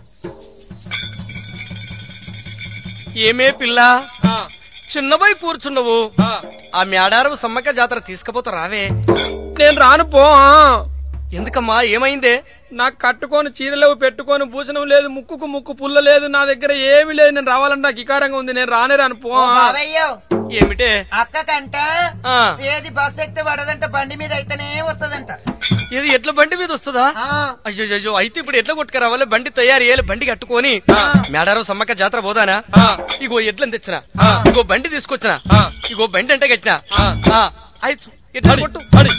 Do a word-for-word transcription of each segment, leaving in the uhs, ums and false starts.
ఏమే పిల్ల చిన్నబోయి కూర్చున్నావు ఆ మేడారం సమ్మక్క జాతర తీసుకపోతా రావే. నేను రాను పో. ఎందుకమ్మా ఏమైందే? నాకు కట్టుకొని చీరలేవు, పెట్టుకొని భూషణం లేదు, ముక్కుకు ముక్కు పుల్ల లేదు, నా దగ్గర ఏమి లేదు. నేను రావాలంటే నాకు ఇకారంగా ఉంది. నేను రానే రాను పో. ఏమిటే అక్క కంట ఏది బస్ ఎక్కితే పడదంట, బండి మీద అయితేనే వస్తదంట. ఇది ఎట్ల బండి మీద వస్తుందా? అయ్యో అయ్యో అయితే ఇప్పుడు ఎట్లా కొట్టుకురావాలి? బండి తయారు చేయాలి, బండి కట్టుకొని మేడారం సమ్మక్క జాతర పోదానా? ఇగో ఎట్లని తెచ్చినా, ఇగో బండి తీసుకొచ్చినా, ఇగో బండి అంటే కట్టినా. ఎట్లా కొట్టు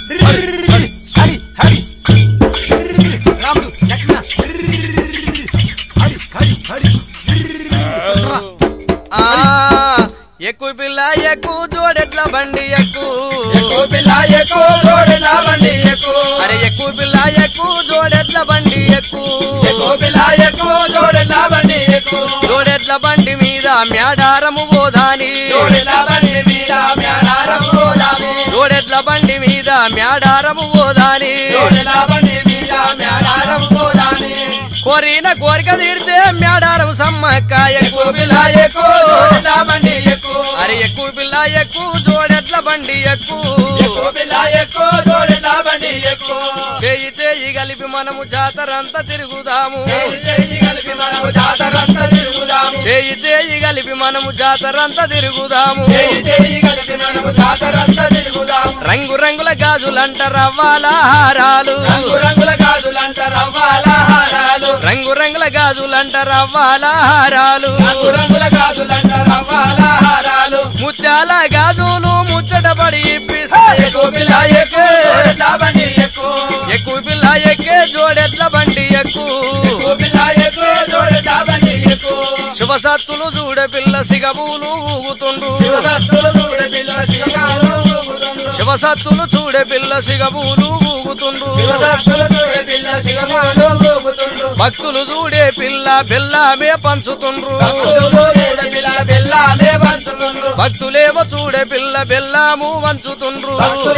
ఎక్కువ పిల్ల ఎక్కువ జోడెట్ల బండి ఎక్కువ పిల్ల ఎక్కువ జోడెట్ల బండి ఎక్కువ అరే ఎక్కువ పిల్ల ఎక్కువ జోడెట్ల బండి ఎక్కువ పిల్ల ఎక్కువ జోడెట్ల బండి ఎక్కువ జోడెట్ల బండి మీద మేడారము పోదాని జోడెట్ల బండి మీద మేడారము పోదాని జోడెట్ల బండి మీద మేడారము పోదాని జోడెట్ల బండి మీద మేడారము పోదాని కోరిన కోరిక తీర్చే మేడారం సమ్మక్క ఎక్కువ పిల్ల ఎక్కువ జోడెట్ల బండి ఎక్కువ అరే ఎక్కువ పిల్ల ఎక్కువ జోడెట్ల బండి ఎక్కువ పిల్ల ఎక్కువ జోడెట్ల బండి ఎక్కువ చేయి చేయి కలిపి మనము జాతరంతా తిరుగుదాము చేయి కలిపి మనము జాతరంతా తిరుగుదాము చేయి చేయి కలిపి మనము జాతరంతా తిరుగుదాము చేయి చేయి కలిపి మనము జాతరంతా తిరుగుదాము రంగు రంగుల గాజులంట రవ్వాల హారాలు రంగు రంగుల గాజులంట రవ్వాల హారాలు రంగు రంగుల గాజులంట రవ్వాల హారాలు రంగు రంగుల గాజులంట రవ్వాల హారాలు ముత్యాల గాజులు ముచ్చటపడి ఇప్పిస్తాయి ఎక్కువ పిల్ల ఎక్కువ బండి ఎక్కువ ఎక్కువ పిల్ల ఎక్కే జోడెట్ల బండి ఎక్కువ పిల్ల ఎక్కువ జోడెట్ల బండి ఎక్కువ శుభసత్తులు చూడ పిల్ల సిగబూలు ఊగుతుండ్రు శివసత్తులు చూడ పిల్ల సిగబూలు ఊగుతుండ్రు శివసత్తులు చూడ పిల్ల సిగబూలు ఊగుతుండ్రు శివసత్తులు చూడ పిల్ల సిగబూలు ఊగుతుండ్రు భక్తులు చూడే పిల్ల బెల్లామే పంచుతుండ్రు బెల్లామే పంచుతుండ్రు భక్తులేమో చూడే పిల్ల బెల్లాము వంచుతుండ్రు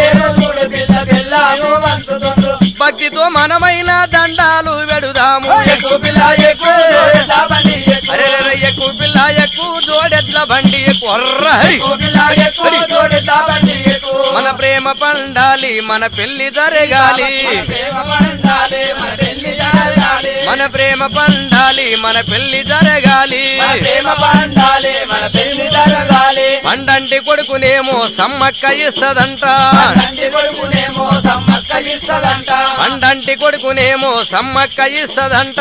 భక్తితో మనమైన దండాలు వెడుదాము ఎక్కువ పిల్ల ఎక్కువ అరే ఎక్కువ పిల్ల ఎక్కువ జోడెట్ల బండి మన ప్రేమ పండాలి, మన పెళ్లి జరగాలి మన ప్రేమ పండాలి, మన పెళ్లి జరగాలి పండంటి కొడుకునేమో సమ్మక్క ఇస్తదంట పండంటి కొడుకునేమో సమ్మక్క ఇస్తదంట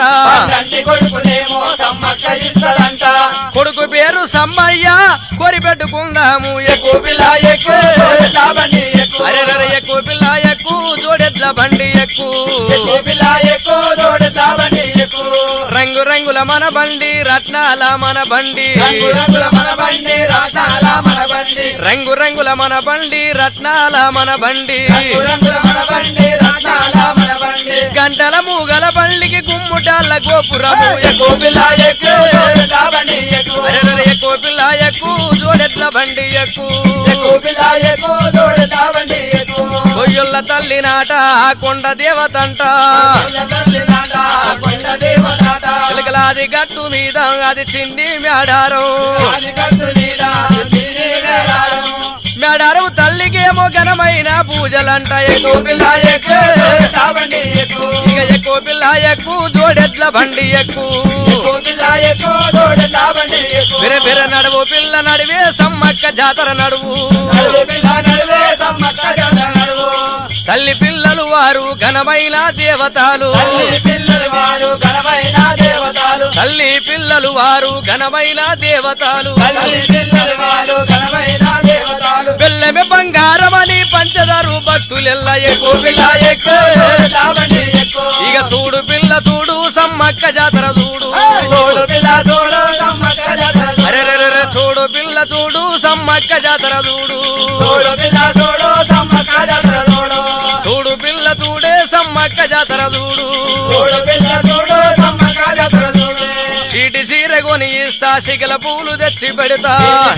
కొడుకు పేరు సమ్మయ్య కోరి పెట్టుకుందాము ఎక్కువ పిల్ల ఎక్కువ అరే అరే ఎక్కువ పిల్ల ఎక్కువ జోడెట్ల బండి ఎక్కువ పిల్ల ఎక్కువ జోడెట్ల బండి ఎక్కువ రంగు రంగుల మన బండి రత్నాల మన బండి రంగు రంగుల మన బండి రత్నాల మన బండి రంగు రంగుల మన బండి రత్నాల మన బండి రంగుల మన బండి రత్నాల మన బండి గంటల మూగల బండికి గుమ్ముటాల గోపురము ఎక్కువ పిల్ల ఎక్కువ బండి ఎక్కువ ఎక్కువ పిల్ల ఎక్కువ జోడెట్ల బండి ఎక్కువ పిల్ల ఎక్కువ జోడెట్ల బండి ఎక్కువ కొయ్యుల్ల తల్లి నాట కొండ దేవతంట చిలకలాది గట్టు మీద అది చిన్ని మేడారం మేడారం తల్లికేమో ఘనమైన పూజలంట ఎక్కువ పిల్ల ఎక్కువ ఇక ఎక్కువ పిల్ల ఎక్కువ జోడెట్ల బండి ఎక్కువ బిర బిర నడువు పిల్ల నడివే సమ్మక్క జాతర నడువు తల్లి పిల్లలు వారు ఘనమైన దేవతలు తల్లి పిల్లలు వారు ఘనమైన దేవతలు బెల్లమే బంగారమని పంచదారు భక్తులెల్ల ఎక్కువ పిల్ల ఎక్కువ ఇక చూడు పిల్ల చూడు సమ్మక్క జాతర చూడు అరే చూడు పిల్ల చూడు సమ్మక్క జాతర చూడు చూడు పిల్ల చూడే సమ్మక్క జాతర చూడు చీటి సీర కొని ఇస్తా శిగల పూలు తెచ్చి పెడతా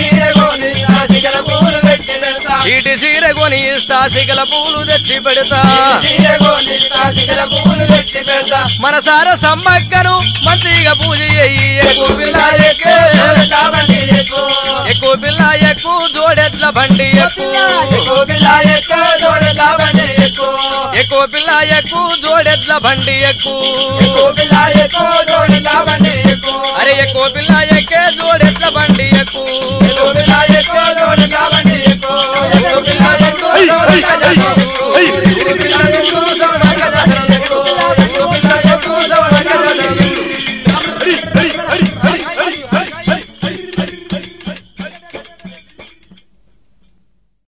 చీటి చీర కొని ఇస్తా శిగల పూలు తెచ్చి పెడతా మనసార సమ్మక్కను మంచిగా పూజ చెయ్యి ఎక్కువ పిల్ల ఎక్కు ఎక్కువ పిల్ల ఎక్కు జోడెట్ల బండి ఎక్కు ఎక్కువ పిల్ల ఎక్కు జోడెట్ల బండి ఎక్కు అరే ఎక్కువ పిల్ల ఎక్కే జోడెట్ల బండి